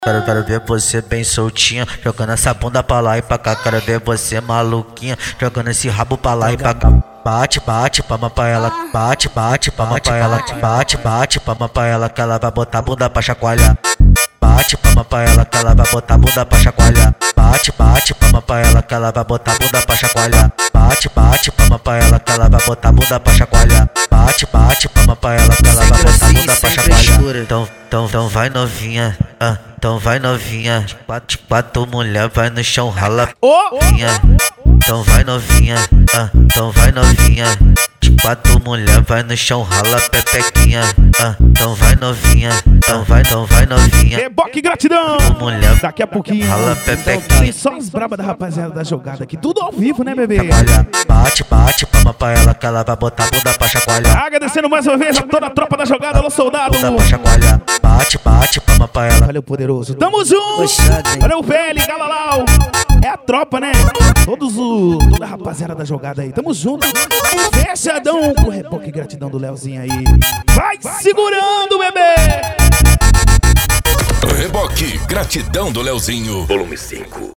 Quero ver você bem soltinha, jogando essa bunda pra lá e pra cá. Quero ver você maluquinha, jogando esse rabo pra lá e pra cá. Bate, bate, palma pra ela. Bate, bate, palma pra ela. Bate, bate, palma pra ela que ela vai botar a bunda pra chacoalhar. Bate, palma pra ela que ela vai botar a bunda pra chacoalhar. Bate, bate, palma pra ela que ela vai botar a bunda pra chacoalhar. Bate, bate, palma pra ela que ela vai botar a bunda pra chacoalhar. Bate, bate, palma pra ela que ela vai botar a bunda pra chacoalhar. Então vai novinha, então vai novinha. Quatro mulher vai no chão rala vinha. Então vai novinha, então vai novinha. Quatro mulher vai no chão rala pepequinha. Então vai novinha, então vai novinha. Reboque gratidão. Mulher Daqui a pouquinho rala pepequinha. só as brabas da rapaziada da jogada aqui, tudo ao vivo, né, bebê? Bate, bate, palma pra ela que ela vai botar a bunda pra chacoalhar. Agradecendo mais uma vez a toda a tropa da jogada, alô soldado. Bunda pra chacoalhar. Bate, bate, palma pra ela. Valeu, poderoso. Tamo junto. Valeu, Velho, Galalau. É a tropa, né? Toda a rapaziada da jogada aí. Tamo junto. Fechadão com o reboque gratidão do Leozinho aí. Vai segurando, bebê. Reboque gratidão do Leozinho. Volume 5.